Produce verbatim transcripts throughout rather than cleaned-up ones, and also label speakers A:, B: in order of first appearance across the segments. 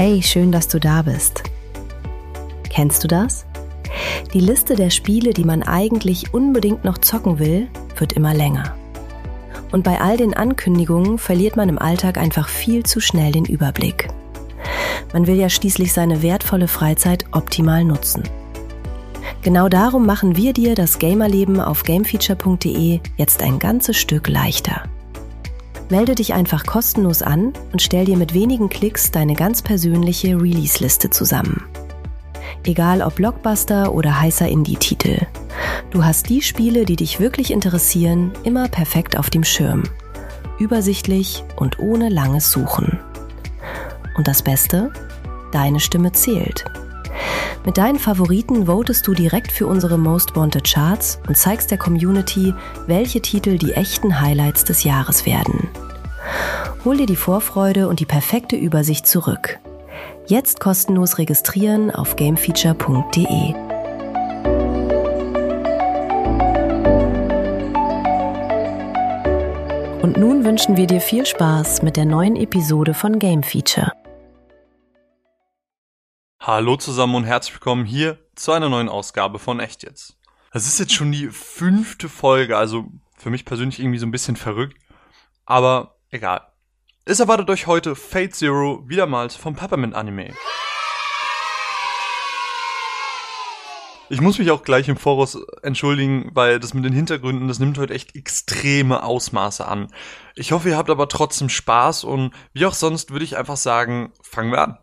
A: Hey, schön, dass du da bist. Kennst du das? Die Liste der Spiele, die man eigentlich unbedingt noch zocken will, wird immer länger. Und bei all den Ankündigungen verliert man im Alltag einfach viel zu schnell den Überblick. Man will ja schließlich seine wertvolle Freizeit optimal nutzen. Genau darum machen wir dir das Gamerleben auf gamefeature punkt de jetzt ein ganzes Stück leichter. Melde dich einfach kostenlos an und stell dir mit wenigen Klicks deine ganz persönliche Release-Liste zusammen. Egal ob Blockbuster oder heißer Indie-Titel. Du hast die Spiele, die dich wirklich interessieren, immer perfekt auf dem Schirm. Übersichtlich und ohne langes Suchen. Und das Beste? Deine Stimme zählt. Mit deinen Favoriten votest du direkt für unsere Most Wanted Charts und zeigst der Community, welche Titel die echten Highlights des Jahres werden. Hol dir die Vorfreude und die perfekte Übersicht zurück. Jetzt kostenlos registrieren auf gamefeature punkt de. Und nun wünschen wir dir viel Spaß mit der neuen Episode von Game Feature.
B: Hallo zusammen und herzlich willkommen hier zu einer neuen Ausgabe von Echt Jetzt. Das ist jetzt schon die fünfte Folge, also für mich persönlich irgendwie so ein bisschen verrückt, aber egal. Es erwartet euch heute Fate Zero wiedermals vom Peppermint Anime. Ich muss mich auch gleich im Voraus entschuldigen, weil das mit den Hintergründen, das nimmt heute echt extreme Ausmaße an. Ich hoffe, ihr habt aber trotzdem Spaß und wie auch sonst würde ich einfach sagen, fangen wir an.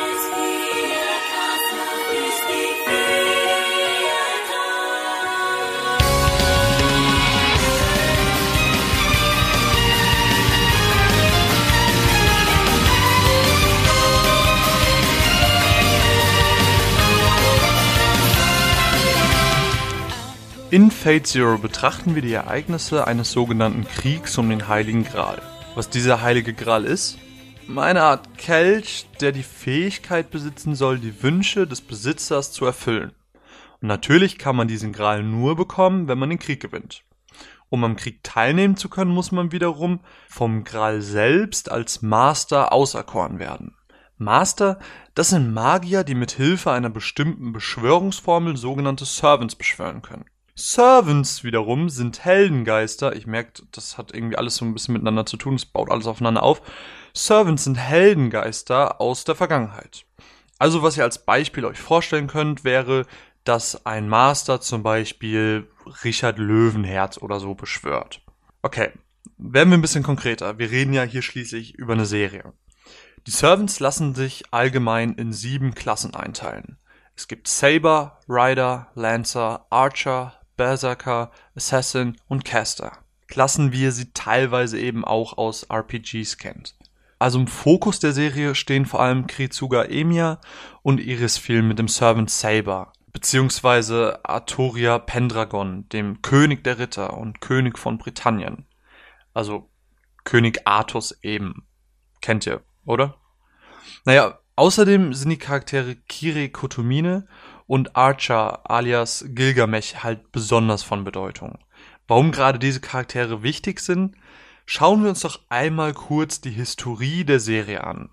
B: In Fate Zero betrachten wir die Ereignisse eines sogenannten Kriegs um den Heiligen Gral. Was dieser Heilige Gral ist? Eine Art Kelch, der die Fähigkeit besitzen soll, die Wünsche des Besitzers zu erfüllen. Und natürlich kann man diesen Gral nur bekommen, wenn man den Krieg gewinnt. Um am Krieg teilnehmen zu können, muss man wiederum vom Gral selbst als Master auserkoren werden. Master, das sind Magier, die mit Hilfe einer bestimmten Beschwörungsformel sogenannte Servants beschwören können. Servants wiederum sind Heldengeister. Ich merke, das hat irgendwie alles so ein bisschen miteinander zu tun. Es baut alles aufeinander auf. Servants sind Heldengeister aus der Vergangenheit. Also was ihr als Beispiel euch vorstellen könnt, wäre, dass ein Master zum Beispiel Richard Löwenherz oder so beschwört. Okay, werden wir ein bisschen konkreter. Wir reden ja hier schließlich über eine Serie. Die Servants lassen sich allgemein in sieben Klassen einteilen. Es gibt Saber, Rider, Lancer, Archer, Berserker, Assassin und Caster. Klassen, wie ihr sie teilweise eben auch aus R P Gs kennt. Also im Fokus der Serie stehen vor allem Kritsuga Emiya und Irisfil mit dem Servant Saber, beziehungsweise Artoria Pendragon, dem König der Ritter und König von Britannien. Also König Artus eben. Kennt ihr, oder? Naja, außerdem sind die Charaktere Kire Kotomine und Archer alias Gilgamesh halt besonders von Bedeutung. Warum gerade diese Charaktere wichtig sind, schauen wir uns doch einmal kurz die Historie der Serie an.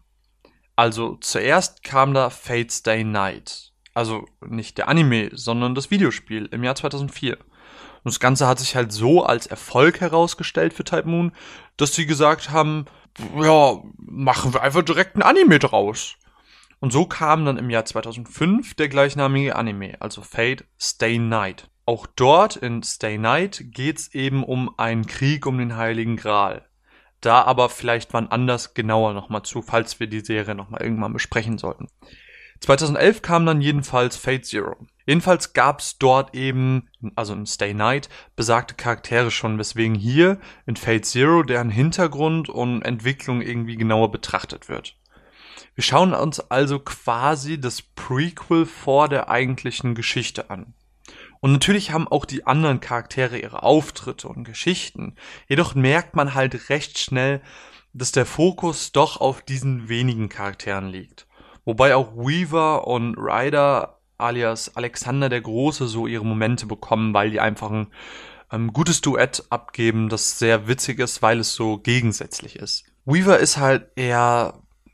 B: Also zuerst kam da Fate Stay Night, also nicht der Anime, sondern das Videospiel im Jahr zweitausendvier. Und das Ganze hat sich halt so als Erfolg herausgestellt für Type Moon, dass sie gesagt haben, ja, machen wir einfach direkt ein Anime draus. Und so kam dann im Jahr zweitausendfünf der gleichnamige Anime, also Fate Stay Night. Auch dort in Stay Night geht's eben um einen Krieg um den Heiligen Gral. Da aber vielleicht wann anders genauer nochmal zu, falls wir die Serie nochmal irgendwann besprechen sollten. zweitausendelf kam dann jedenfalls Fate Zero. Jedenfalls gab's dort eben, also in Stay Night, besagte Charaktere schon, weswegen hier in Fate Zero deren Hintergrund und Entwicklung irgendwie genauer betrachtet wird. Wir schauen uns also quasi das Prequel vor der eigentlichen Geschichte an. Und natürlich haben auch die anderen Charaktere ihre Auftritte und Geschichten. Jedoch merkt man halt recht schnell, dass der Fokus doch auf diesen wenigen Charakteren liegt. Wobei auch Weaver und Ryder alias Alexander der Große so ihre Momente bekommen, weil die einfach ein ähm, gutes Duett abgeben, das sehr witzig ist, weil es so gegensätzlich ist. Weaver ist halt eher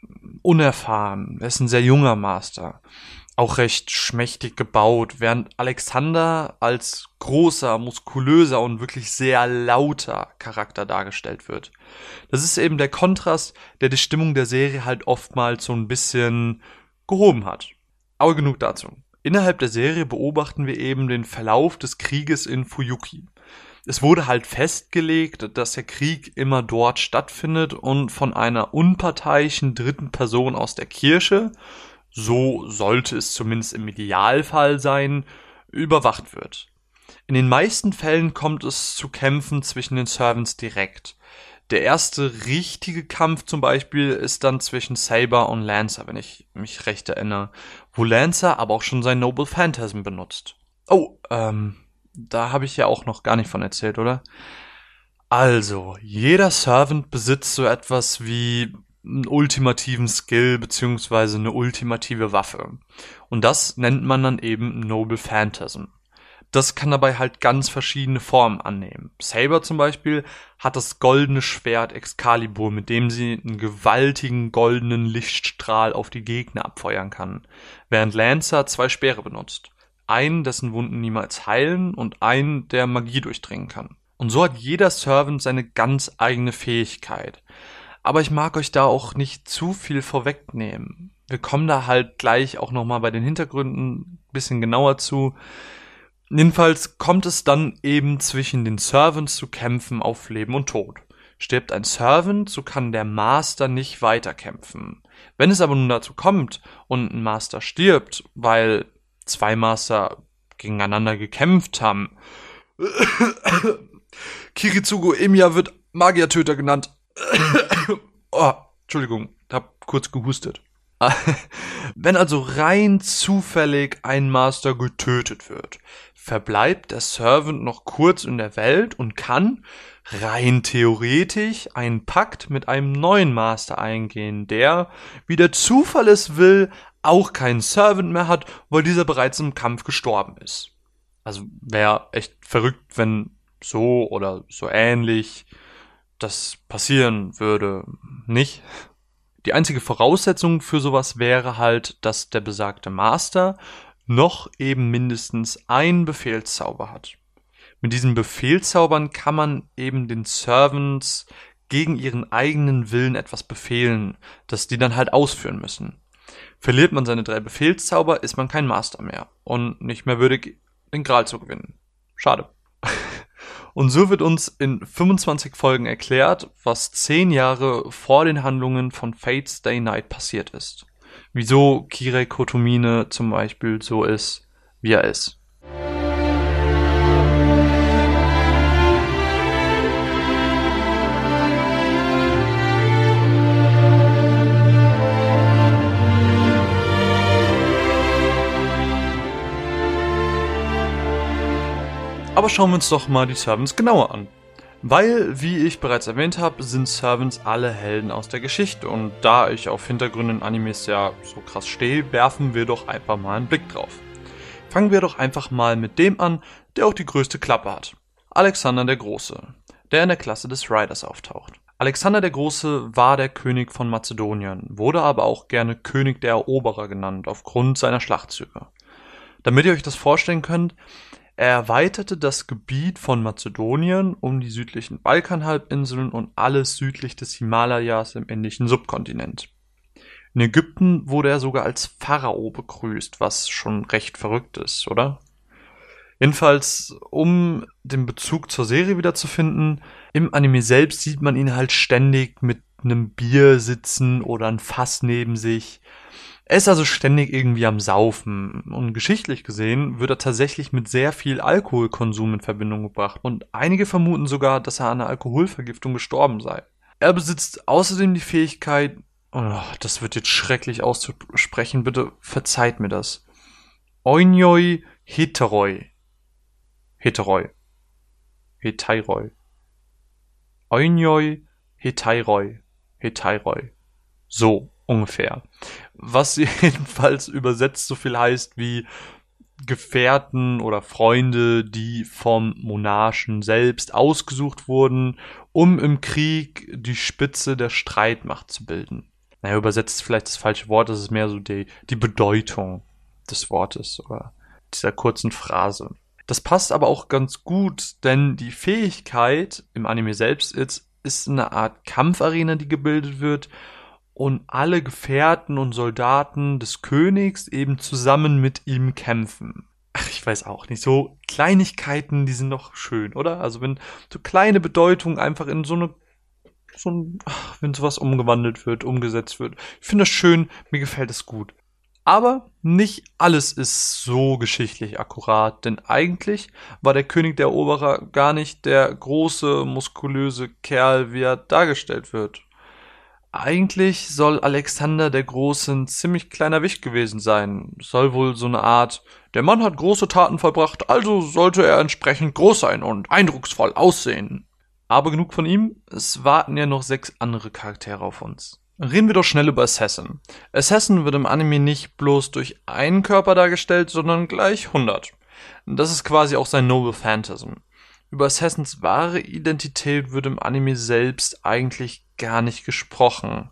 B: unerfahren, er ist ein sehr junger Master, auch recht schmächtig gebaut, während Alexander als großer, muskulöser und wirklich sehr lauter Charakter dargestellt wird. Das ist eben der Kontrast, der die Stimmung der Serie halt oftmals so ein bisschen gehoben hat. Aber genug dazu. Innerhalb der Serie beobachten wir eben den Verlauf des Krieges in Fuyuki. Es wurde halt festgelegt, dass der Krieg immer dort stattfindet und von einer unparteiischen dritten Person aus der Kirche, so sollte es zumindest im Idealfall sein, überwacht wird. In den meisten Fällen kommt es zu Kämpfen zwischen den Servants direkt. Der erste richtige Kampf zum Beispiel ist dann zwischen Saber und Lancer, wenn ich mich recht erinnere, wo Lancer aber auch schon sein Noble Phantasm benutzt. Oh, ähm, da habe ich ja auch noch gar nicht von erzählt, oder? Also, jeder Servant besitzt so etwas wie einen ultimativen Skill beziehungsweise eine ultimative Waffe. Und das nennt man dann eben Noble Phantasm. Das kann dabei halt ganz verschiedene Formen annehmen. Saber zum Beispiel hat das goldene Schwert Excalibur, mit dem sie einen gewaltigen goldenen Lichtstrahl auf die Gegner abfeuern kann, während Lancer zwei Speere benutzt. Einen, dessen Wunden niemals heilen und einen, der Magie durchdringen kann. Und so hat jeder Servant seine ganz eigene Fähigkeit. Aber ich mag euch da auch nicht zu viel vorwegnehmen. Wir kommen da halt gleich auch nochmal bei den Hintergründen ein bisschen genauer zu. Jedenfalls kommt es dann eben zwischen den Servants zu Kämpfen auf Leben und Tod. Stirbt ein Servant, so kann der Master nicht weiterkämpfen. Wenn es aber nun dazu kommt und ein Master stirbt, weil zwei Master gegeneinander gekämpft haben. Kiritsugu Emiya wird Magiertöter genannt. Oh, Entschuldigung, hab kurz gehustet. Wenn also rein zufällig ein Master getötet wird, verbleibt der Servant noch kurz in der Welt und kann rein theoretisch einen Pakt mit einem neuen Master eingehen, der, wie der Zufall es will, auch keinen Servant mehr hat, weil dieser bereits im Kampf gestorben ist. Also wäre echt verrückt, wenn so oder so ähnlich das passieren würde, nicht? Die einzige Voraussetzung für sowas wäre halt, dass der besagte Master noch eben mindestens einen Befehlszauber hat. Mit diesen Befehlszaubern kann man eben den Servants gegen ihren eigenen Willen etwas befehlen, das die dann halt ausführen müssen. Verliert man seine drei Befehlszauber, ist man kein Master mehr und nicht mehr würdig, den Gral zu gewinnen. Schade. Und so wird uns in fünfundzwanzig Folgen erklärt, was zehn Jahre vor den Handlungen von Fate Stay Night passiert ist. Wieso Kirei Kotomine zum Beispiel so ist, wie er ist. Aber schauen wir uns doch mal die Servants genauer an. Weil, wie ich bereits erwähnt habe, sind Servants alle Helden aus der Geschichte und da ich auf Hintergründe in Animes ja so krass stehe, werfen wir doch einfach mal einen Blick drauf. Fangen wir doch einfach mal mit dem an, der auch die größte Klappe hat. Alexander der Große, der in der Klasse des Riders auftaucht. Alexander der Große war der König von Mazedonien, wurde aber auch gerne König der Eroberer genannt, aufgrund seiner Schlachtzüge. Damit ihr euch das vorstellen könnt, er erweiterte das Gebiet von Mazedonien um die südlichen Balkanhalbinseln und alles südlich des Himalayas im indischen Subkontinent. In Ägypten wurde er sogar als Pharao begrüßt, was schon recht verrückt ist, oder? Jedenfalls, um den Bezug zur Serie wiederzufinden, im Anime selbst sieht man ihn halt ständig mit einem Bier sitzen oder ein Fass neben sich. Er ist also ständig irgendwie am Saufen und geschichtlich gesehen wird er tatsächlich mit sehr viel Alkoholkonsum in Verbindung gebracht und einige vermuten sogar, dass er an einer Alkoholvergiftung gestorben sei. Er besitzt außerdem die Fähigkeit, oh, das wird jetzt schrecklich auszusprechen, bitte verzeiht mir das, Oinyoi Heteroi. Heteroi. Heteiroi. Oinyoi Heteiroi. Heteiroi. So ungefähr. Was jedenfalls übersetzt so viel heißt wie Gefährten oder Freunde, die vom Monarchen selbst ausgesucht wurden, um im Krieg die Spitze der Streitmacht zu bilden. naja, übersetzt ist vielleicht das falsche Wort, das ist mehr so die, die Bedeutung des Wortes oder dieser kurzen Phrase. Das passt aber auch ganz gut, denn die Fähigkeit im Anime selbst ist, ist eine Art Kampfarena, die gebildet wird und alle Gefährten und Soldaten des Königs eben zusammen mit ihm kämpfen. Ach, ich weiß auch nicht, so Kleinigkeiten, die sind doch schön, oder? Also wenn so kleine Bedeutungen einfach in so eine, so ein, ach, wenn sowas umgewandelt wird, umgesetzt wird. Ich finde das schön, mir gefällt es gut. Aber nicht alles ist so geschichtlich akkurat, denn eigentlich war der König der Eroberer gar nicht der große, muskulöse Kerl, wie er dargestellt wird. Eigentlich soll Alexander der Große ein ziemlich kleiner Wicht gewesen sein. Soll wohl so eine Art, der Mann hat große Taten vollbracht, also sollte er entsprechend groß sein und eindrucksvoll aussehen. Aber genug von ihm, es warten ja noch sechs andere Charaktere auf uns. Reden wir doch schnell über Assassin. Assassin wird im Anime nicht bloß durch einen Körper dargestellt, sondern gleich hundert. Das ist quasi auch sein Noble Phantasm. Über Assassins wahre Identität wird im Anime selbst eigentlich gar nicht gesprochen.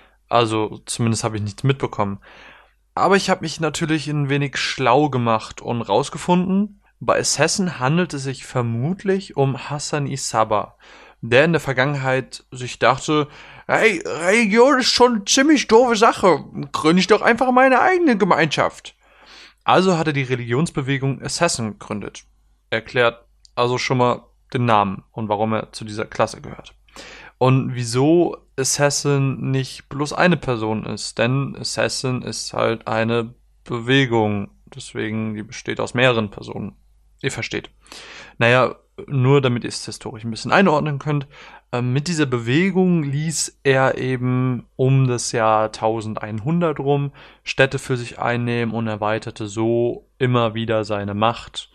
B: Also zumindest habe ich nichts mitbekommen. Aber ich habe mich natürlich ein wenig schlau gemacht und rausgefunden, bei Assassin handelt es sich vermutlich um Hassan Isaba, der in der Vergangenheit sich dachte, hey, Religion ist schon eine ziemlich doofe Sache, gründe ich doch einfach meine eigene Gemeinschaft. Also hat er die Religionsbewegung Assassin gegründet. Erklärt also schon mal den Namen und warum er zu dieser Klasse gehört. Und wieso Assassin nicht bloß eine Person ist, denn Assassin ist halt eine Bewegung, deswegen die besteht aus mehreren Personen. Ihr versteht. Naja, nur damit ihr es historisch ein bisschen einordnen könnt, äh, mit dieser Bewegung ließ er eben um das Jahr elfhundert rum Städte für sich einnehmen und erweiterte so immer wieder seine Macht.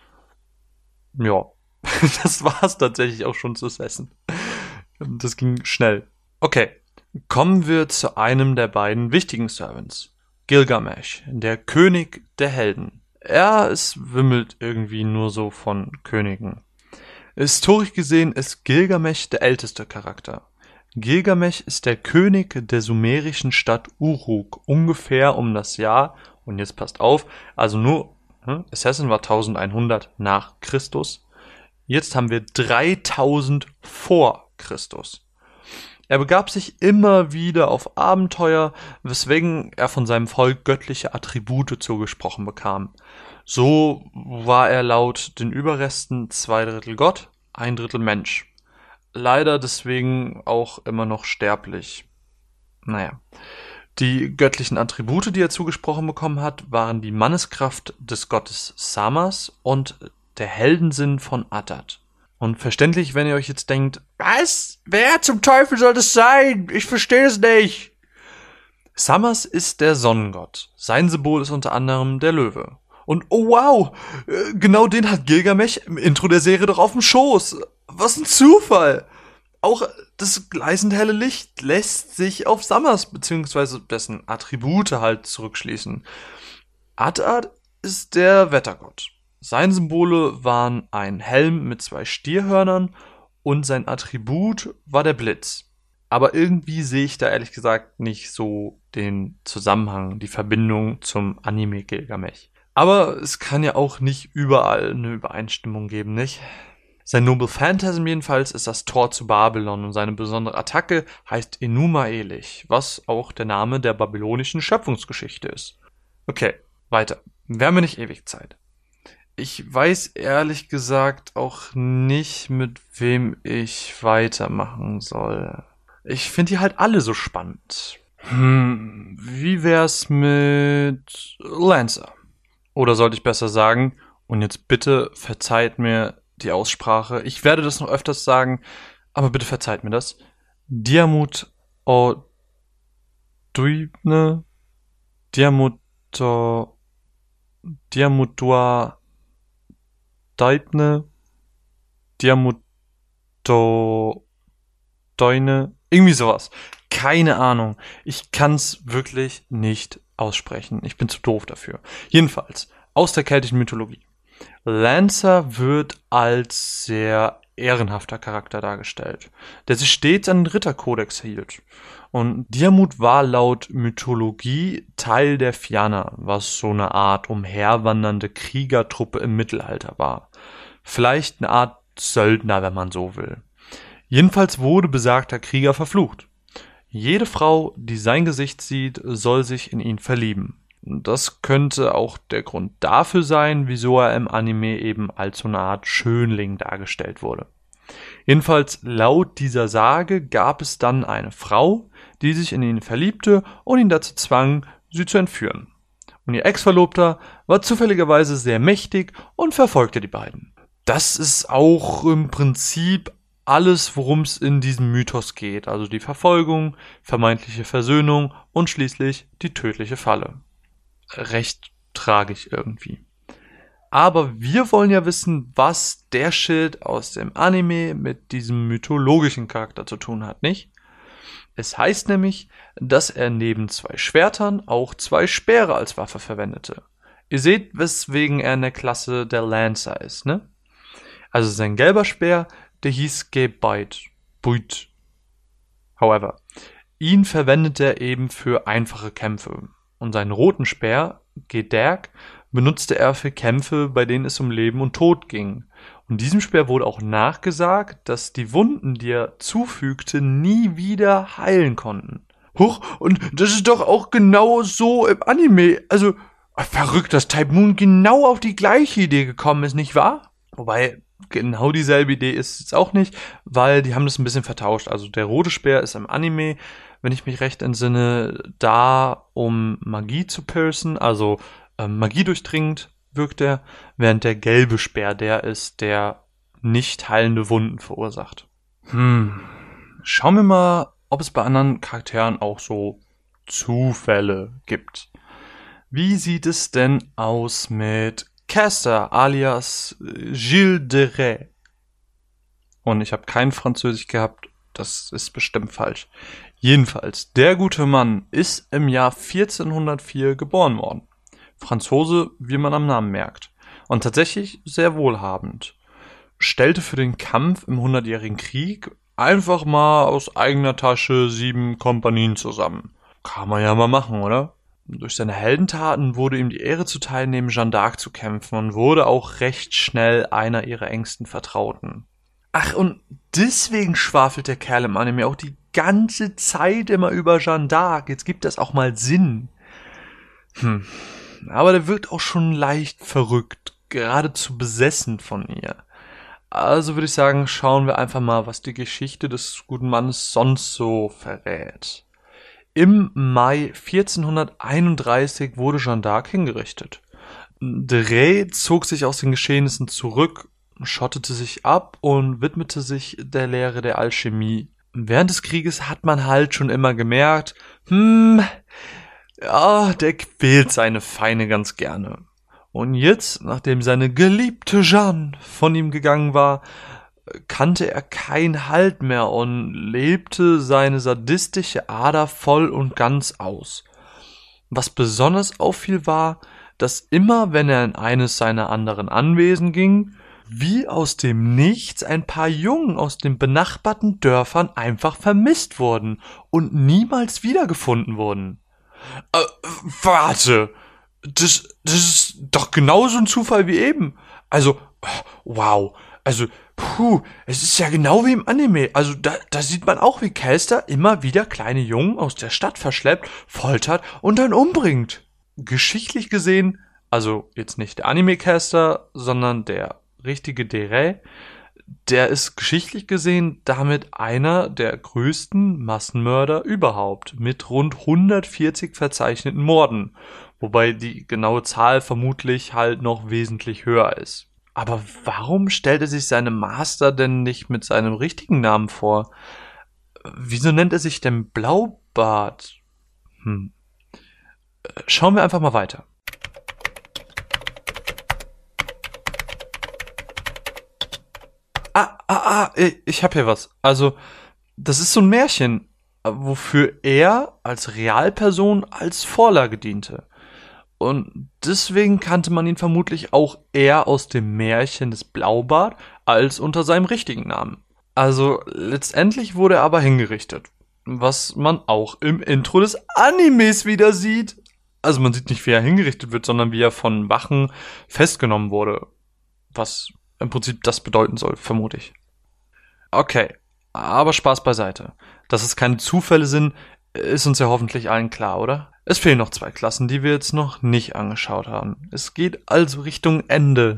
B: Ja, das war's tatsächlich auch schon zu Assassin. Das ging schnell. Okay, kommen wir zu einem der beiden wichtigen Servants. Gilgamesh, der König der Helden. Ja, es wimmelt irgendwie nur so von Königen. Historisch gesehen ist Gilgamesh der älteste Charakter. Gilgamesh ist der König der sumerischen Stadt Uruk, ungefähr um das Jahr, und jetzt passt auf, also nur, hm, Assassin war elfhundert nach Christus, jetzt haben wir dreitausend vor Christus. Er begab sich immer wieder auf Abenteuer, weswegen er von seinem Volk göttliche Attribute zugesprochen bekam. So war er laut den Überresten zwei Drittel Gott, ein Drittel Mensch. Leider deswegen auch immer noch sterblich. Naja. Die göttlichen Attribute, die er zugesprochen bekommen hat, waren die Manneskraft des Gottes Samas und der Heldensinn von Atad. Und verständlich, wenn ihr euch jetzt denkt, was? Wer zum Teufel soll das sein? Ich verstehe es nicht. Samas ist der Sonnengott. Sein Symbol ist unter anderem der Löwe. Und oh wow, genau den hat Gilgamesh im Intro der Serie doch auf dem Schoß. Was ein Zufall. Auch das gleißend helle Licht lässt sich auf Samas bzw. dessen Attribute halt zurückschließen. Atad ist der Wettergott. Seine Symbole waren ein Helm mit zwei Stierhörnern und sein Attribut war der Blitz. Aber irgendwie sehe ich da ehrlich gesagt nicht so den Zusammenhang, die Verbindung zum Anime Gilgamesh. Aber es kann ja auch nicht überall eine Übereinstimmung geben, nicht? Sein Noble Phantasm jedenfalls ist das Tor zu Babylon und seine besondere Attacke heißt Enuma Elish, was auch der Name der babylonischen Schöpfungsgeschichte ist. Okay, weiter. Wir haben ja nicht ewig Zeit. Ich weiß ehrlich gesagt auch nicht, mit wem ich weitermachen soll. Ich finde die halt alle so spannend. Hm, wie wär's mit Lancer? Oder sollte ich besser sagen, und jetzt bitte verzeiht mir die Aussprache, ich werde das noch öfters sagen, aber bitte verzeiht mir das. Diamut o Duibne, Diamut o Diamutua Deitne, Diamuto Deune, irgendwie sowas. Keine Ahnung. Ich kann's wirklich nicht aussprechen. Ich bin zu doof dafür. Jedenfalls, aus der keltischen Mythologie. Lancer wird als sehr ehrenhafter Charakter dargestellt, der sich stets an den Ritterkodex hielt. Und Diarmuid war laut Mythologie Teil der Fianna, was so eine Art umherwandernde Kriegertruppe im Mittelalter war. Vielleicht eine Art Söldner, wenn man so will. Jedenfalls wurde besagter Krieger verflucht. Jede Frau, die sein Gesicht sieht, soll sich in ihn verlieben. Das könnte auch der Grund dafür sein, wieso er im Anime eben als so eine Art Schönling dargestellt wurde. Jedenfalls laut dieser Sage gab es dann eine Frau, die sich in ihn verliebte und ihn dazu zwang, sie zu entführen. Und ihr Ex-Verlobter war zufälligerweise sehr mächtig und verfolgte die beiden. Das ist auch im Prinzip alles, worum es in diesem Mythos geht. Also die Verfolgung, vermeintliche Versöhnung und schließlich die tödliche Falle. Recht tragisch irgendwie. Aber wir wollen ja wissen, was der Schild aus dem Anime mit diesem mythologischen Charakter zu tun hat, nicht? Es heißt nämlich, dass er neben zwei Schwertern auch zwei Speere als Waffe verwendete. Ihr seht, weswegen er in der Klasse der Lancer ist, ne? Also sein gelber Speer, der hieß Gebeit, Buit. However, ihn verwendet er eben für einfache Kämpfe. Und seinen roten Speer, Gederg, benutzte er für Kämpfe, bei denen es um Leben und Tod ging. Und diesem Speer wurde auch nachgesagt, dass die Wunden, die er zufügte, nie wieder heilen konnten. Huch, und das ist doch auch genau so im Anime. Also, verrückt, dass Type Moon genau auf die gleiche Idee gekommen ist, nicht wahr? Wobei, genau dieselbe Idee ist es auch nicht, weil die haben das ein bisschen vertauscht. Also der rote Speer ist im Anime, wenn ich mich recht entsinne, da, um Magie zu piercen, also ähm, Magie durchdringend wirkt er, während der gelbe Speer der ist, der nicht heilende Wunden verursacht. Hm, schauen wir mal, ob es bei anderen Charakteren auch so Zufälle gibt. Wie sieht es denn aus mit Castor alias Gilles de Rais? Und ich habe kein Französisch gehabt, das ist bestimmt falsch. Jedenfalls, der gute Mann ist im Jahr vierzehnhundertvier geboren worden. Franzose, wie man am Namen merkt. Und tatsächlich sehr wohlhabend. Stellte für den Kampf im Hundertjährigen Krieg einfach mal aus eigener Tasche sieben Kompanien zusammen. Kann man ja mal machen, oder? Durch seine Heldentaten wurde ihm die Ehre zuteil, neben Jeanne d'Arc zu kämpfen und wurde auch recht schnell einer ihrer engsten Vertrauten. Ach, und deswegen schwafelt der Kerl im Anime auch die ganze Zeit immer über Jeanne d'Arc. Jetzt gibt das auch mal Sinn. Hm. Aber der wirkt auch schon leicht verrückt, geradezu besessen von ihr. Also würde ich sagen, schauen wir einfach mal, was die Geschichte des guten Mannes sonst so verrät. Im Mai vierzehnhunderteinunddreißig wurde Jeanne d'Arc hingerichtet. De Rais zog sich aus den Geschehnissen zurück, schottete sich ab und widmete sich der Lehre der Alchemie. Während des Krieges hat man halt schon immer gemerkt, hm, ja, der quält seine Feinde ganz gerne. Und jetzt, nachdem seine geliebte Jeanne von ihm gegangen war, kannte er keinen Halt mehr und lebte seine sadistische Ader voll und ganz aus. Was besonders auffiel war, dass immer, wenn er in eines seiner anderen Anwesen ging, wie aus dem Nichts ein paar Jungen aus den benachbarten Dörfern einfach vermisst wurden und niemals wiedergefunden wurden. Äh, warte, das, das ist doch genauso ein Zufall wie eben. Also, wow, also, puh, es ist ja genau wie im Anime. Also, da, da sieht man auch, wie Castor immer wieder kleine Jungen aus der Stadt verschleppt, foltert und dann umbringt. Geschichtlich gesehen, also jetzt nicht der Anime-Castor, sondern der richtige De Rais, der ist geschichtlich gesehen damit einer der größten Massenmörder überhaupt, mit rund hundertvierzig verzeichneten Morden, wobei die genaue Zahl vermutlich halt noch wesentlich höher ist. Aber warum stellt er sich seinem Master denn nicht mit seinem richtigen Namen vor? Wieso nennt er sich denn Blaubart? Hm. Schauen wir einfach mal weiter. Ah, ah, ah, ich hab hier was. Also, das ist so ein Märchen, wofür er als Realperson als Vorlage diente. Und deswegen kannte man ihn vermutlich auch eher aus dem Märchen des Blaubart als unter seinem richtigen Namen. Also letztendlich wurde er aber hingerichtet, was man auch im Intro des Animes wieder sieht. Also man sieht nicht, wie er hingerichtet wird, sondern wie er von Wachen festgenommen wurde, was im Prinzip das bedeuten soll, vermute ich. Okay, aber Spaß beiseite. Dass es keine Zufälle sind, ist uns ja hoffentlich allen klar, oder? Es fehlen noch zwei Klassen, die wir jetzt noch nicht angeschaut haben. Es geht also Richtung Ende.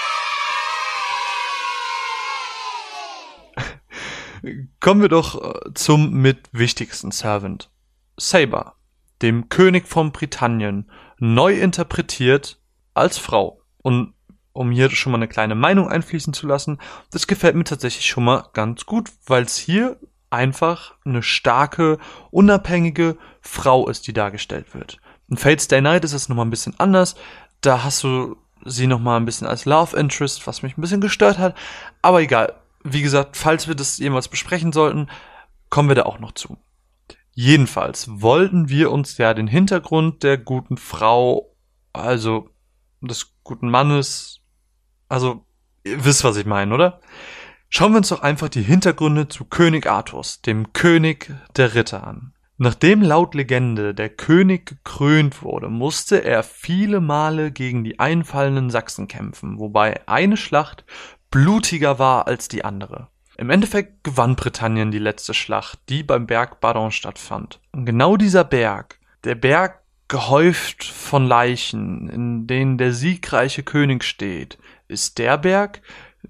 B: Kommen wir doch zum mit wichtigsten Servant. Saber, dem König von Britannien, neu interpretiert als Frau. Und um hier schon mal eine kleine Meinung einfließen zu lassen, das gefällt mir tatsächlich schon mal ganz gut, weil es hier einfach eine starke, unabhängige Frau ist, die dargestellt wird. In Fate Stay Night ist es nochmal ein bisschen anders. Da hast du sie nochmal ein bisschen als Love Interest, was mich ein bisschen gestört hat. Aber egal. Wie gesagt, falls wir das jemals besprechen sollten, kommen wir da auch noch zu. Jedenfalls wollten wir uns ja den Hintergrund der guten Frau, also des guten Mannes, also ihr wisst, was ich meine, oder? Schauen wir uns doch einfach die Hintergründe zu König Artus, dem König der Ritter, an. Nachdem laut Legende der König gekrönt wurde, musste er viele Male gegen die einfallenden Sachsen kämpfen, wobei eine Schlacht blutiger war als die andere. Im Endeffekt gewann Britannien die letzte Schlacht, die beim Berg Badon stattfand. Und genau dieser Berg, der Berg gehäuft von Leichen, in denen der siegreiche König steht, ist der Berg,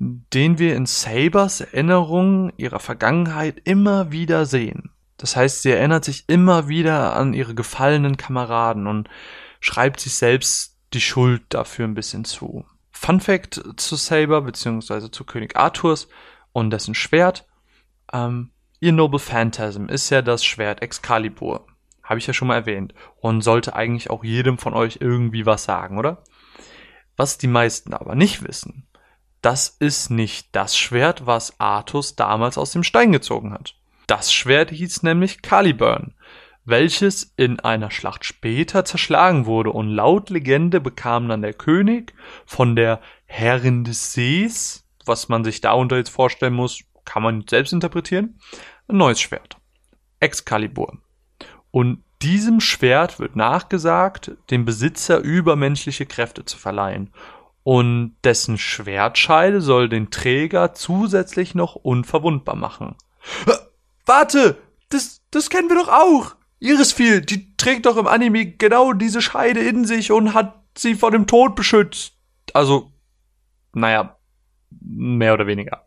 B: den wir in Sabers Erinnerungen ihrer Vergangenheit immer wieder sehen. Das heißt, sie erinnert sich immer wieder an ihre gefallenen Kameraden und schreibt sich selbst die Schuld dafür ein bisschen zu. Fun Fact zu Saber, beziehungsweise zu König Arthurs und dessen Schwert. Ähm, ihr Noble Phantasm ist ja das Schwert Excalibur. Habe ich ja schon mal erwähnt. Und sollte eigentlich auch jedem von euch irgendwie was sagen, oder? Was die meisten aber nicht wissen, das ist nicht das Schwert, was Artus damals aus dem Stein gezogen hat. Das Schwert hieß nämlich Caliburn, welches in einer Schlacht später zerschlagen wurde und laut Legende bekam dann der König von der Herrin des Sees, was man sich darunter jetzt vorstellen muss, kann man selbst interpretieren, ein neues Schwert. Excalibur. Und diesem Schwert wird nachgesagt, dem Besitzer übermenschliche Kräfte zu verleihen. Und dessen Schwertscheide soll den Träger zusätzlich noch unverwundbar machen. Warte! Das, das kennen wir doch auch! Irisfield, die trägt doch im Anime genau diese Scheide in sich und hat sie vor dem Tod beschützt. Also, naja, mehr oder weniger.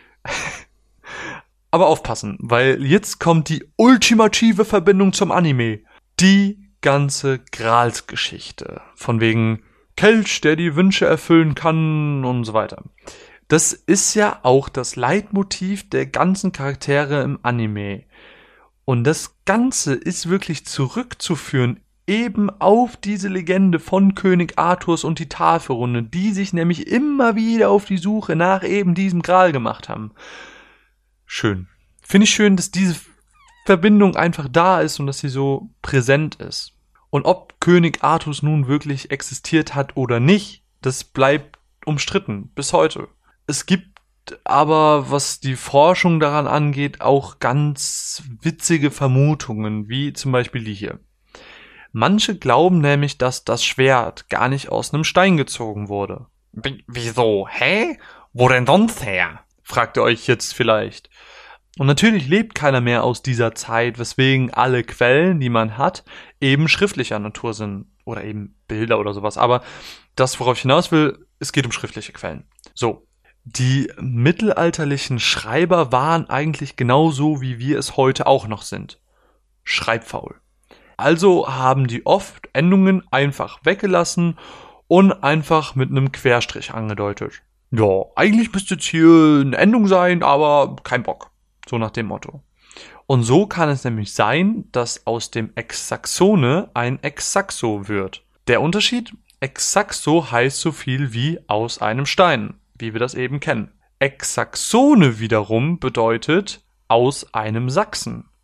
B: Aber aufpassen, weil jetzt kommt die ultimative Verbindung zum Anime. Die ganze Gralsgeschichte. Von wegen Kelch, der die Wünsche erfüllen kann und so weiter. Das ist ja auch das Leitmotiv der ganzen Charaktere im Anime. Und das Ganze ist wirklich zurückzuführen eben auf diese Legende von König Arthurs und die Tafelrunde, die sich nämlich immer wieder auf die Suche nach eben diesem Gral gemacht haben. Schön. Finde ich schön, dass diese Verbindung einfach da ist und dass sie so präsent ist. Und ob König Artus nun wirklich existiert hat oder nicht, das bleibt umstritten bis heute. Es gibt aber, was die Forschung daran angeht, auch ganz witzige Vermutungen, wie zum Beispiel die hier. Manche glauben nämlich, dass das Schwert gar nicht aus einem Stein gezogen wurde. W- wieso? Hä? Wo denn sonst her? Fragt ihr euch jetzt vielleicht. Und natürlich lebt keiner mehr aus dieser Zeit, weswegen alle Quellen, die man hat, eben schriftlicher Natur sind. Oder eben Bilder oder sowas. Aber das, worauf ich hinaus will, es geht um schriftliche Quellen. So. Die mittelalterlichen Schreiber waren eigentlich genauso, wie wir es heute auch noch sind. Schreibfaul. Also haben die oft Endungen einfach weggelassen und einfach mit einem Querstrich angedeutet. Ja, eigentlich müsste jetzt hier eine Endung sein, aber kein Bock. So nach dem Motto. Und so kann es nämlich sein, dass aus dem Exsaxone ein Exsaxo wird. Der Unterschied? Exsaxo heißt so viel wie aus einem Stein, wie wir das eben kennen. Exsaxone wiederum bedeutet aus einem Sachsen.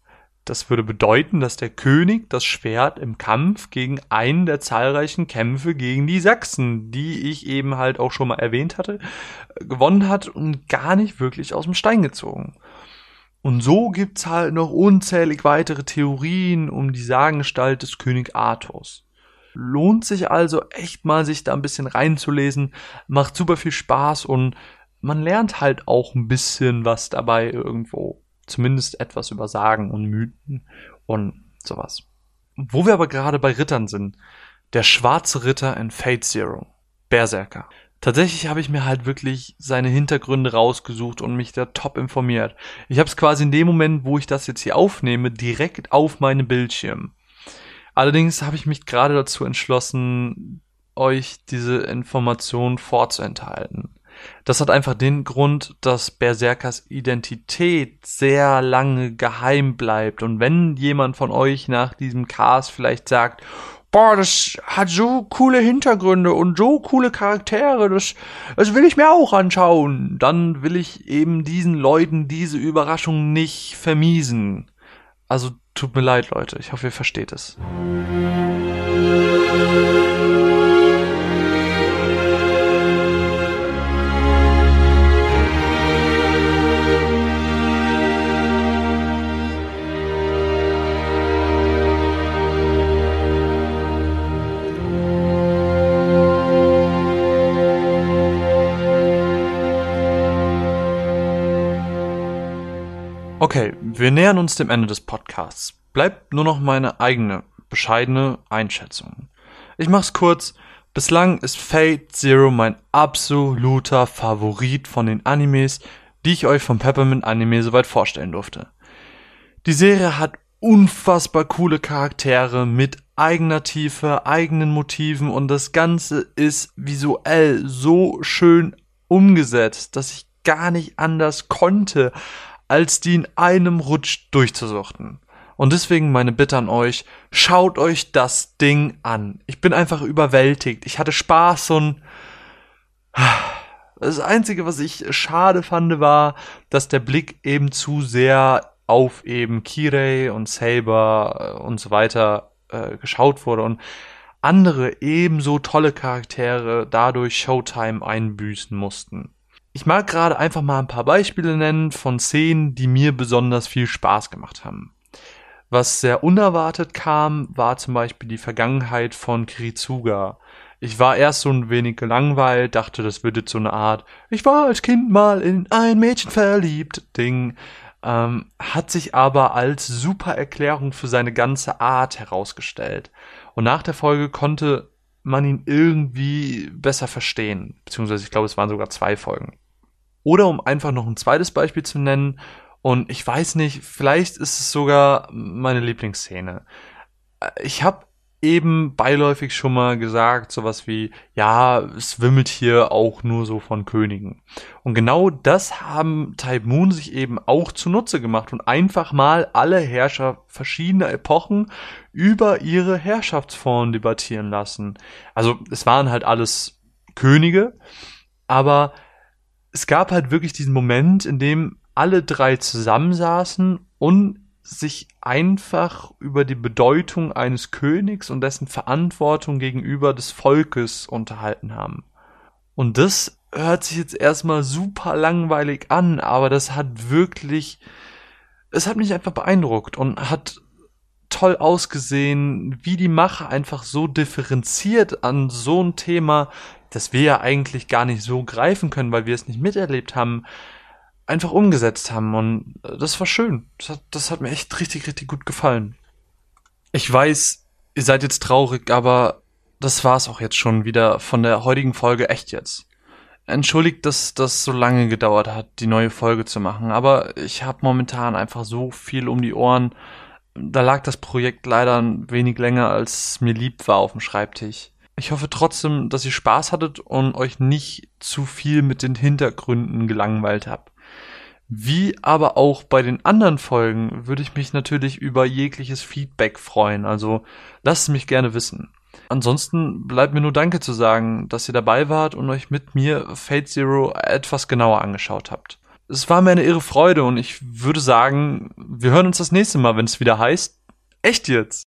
B: Das würde bedeuten, dass der König das Schwert im Kampf gegen einen der zahlreichen Kämpfe gegen die Sachsen, die ich eben halt auch schon mal erwähnt hatte, gewonnen hat und gar nicht wirklich aus dem Stein gezogen. Und so gibt's halt noch unzählig weitere Theorien um die Sagengestalt des König Arthurs. Lohnt sich also echt mal, sich da ein bisschen reinzulesen, macht super viel Spaß und man lernt halt auch ein bisschen was dabei irgendwo. Zumindest etwas über Sagen und Mythen und sowas. Wo wir aber gerade bei Rittern sind. Der schwarze Ritter in Fate Zero. Berserker. Tatsächlich habe ich mir halt wirklich seine Hintergründe rausgesucht und mich da top informiert. Ich habe es quasi in dem Moment, wo ich das jetzt hier aufnehme, direkt auf meinem Bildschirm. Allerdings habe ich mich gerade dazu entschlossen, euch diese Informationen vorzuenthalten. Das hat einfach den Grund, dass Berserkers Identität sehr lange geheim bleibt. Und wenn jemand von euch nach diesem Cast vielleicht sagt, boah, das hat so coole Hintergründe und so coole Charaktere, das, das will ich mir auch anschauen, dann will ich eben diesen Leuten diese Überraschung nicht vermiesen. Also tut mir leid, Leute, ich hoffe, ihr versteht es. Okay, wir nähern uns dem Ende des Podcasts. Bleibt nur noch meine eigene, bescheidene Einschätzung. Ich mach's kurz. Bislang ist Fate Zero mein absoluter Favorit von den Animes, die ich euch vom Peppermint Anime soweit vorstellen durfte. Die Serie hat unfassbar coole Charaktere mit eigener Tiefe, eigenen Motiven und das Ganze ist visuell so schön umgesetzt, dass ich gar nicht anders konnte, als die in einem Rutsch durchzusuchten. Und deswegen meine Bitte an euch, schaut euch das Ding an. Ich bin einfach überwältigt. Ich hatte Spaß und das Einzige, was ich schade fand, war, dass der Blick eben zu sehr auf eben Kirei und Saber und so weiter äh, geschaut wurde und andere ebenso tolle Charaktere dadurch Showtime einbüßen mussten. Ich mag gerade einfach mal ein paar Beispiele nennen von Szenen, die mir besonders viel Spaß gemacht haben. Was sehr unerwartet kam, war zum Beispiel die Vergangenheit von Kiritsuga. Ich war erst so ein wenig gelangweilt, dachte, das würde so eine Art "Ich war als Kind mal in ein Mädchen verliebt" Ding, ähm, hat sich aber als super Erklärung für seine ganze Art herausgestellt. Und nach der Folge konnte man ihn irgendwie besser verstehen. Beziehungsweise ich glaube, es waren sogar zwei Folgen. Oder um einfach noch ein zweites Beispiel zu nennen, und ich weiß nicht, vielleicht ist es sogar meine Lieblingsszene. Ich habe eben beiläufig schon mal gesagt, sowas wie, ja, es wimmelt hier auch nur so von Königen. Und genau das haben Type Moon sich eben auch zunutze gemacht und einfach mal alle Herrscher verschiedener Epochen über ihre Herrschaftsformen debattieren lassen. Also es waren halt alles Könige, aber es gab halt wirklich diesen Moment, in dem alle drei zusammensaßen und sich einfach über die Bedeutung eines Königs und dessen Verantwortung gegenüber des Volkes unterhalten haben. Und das hört sich jetzt erstmal super langweilig an, aber das hat wirklich, es hat mich einfach beeindruckt und hat toll ausgesehen, wie die Macher einfach so differenziert an so ein Thema, das wir ja eigentlich gar nicht so greifen können, weil wir es nicht miterlebt haben, einfach umgesetzt haben. Und das war schön. Das hat, das hat mir echt richtig, richtig gut gefallen. Ich weiß, ihr seid jetzt traurig, aber das war's auch jetzt schon wieder von der heutigen Folge, echt jetzt. Entschuldigt, dass das so lange gedauert hat, die neue Folge zu machen, aber ich habe momentan einfach so viel um die Ohren. Da lag das Projekt leider ein wenig länger, als mir lieb war auf dem Schreibtisch. Ich hoffe trotzdem, dass ihr Spaß hattet und euch nicht zu viel mit den Hintergründen gelangweilt habt. Wie aber auch bei den anderen Folgen würde ich mich natürlich über jegliches Feedback freuen, also lasst es mich gerne wissen. Ansonsten bleibt mir nur Danke zu sagen, dass ihr dabei wart und euch mit mir Fate Zero etwas genauer angeschaut habt. Es war mir eine irre Freude und ich würde sagen, wir hören uns das nächste Mal, wenn es wieder heißt, echt jetzt.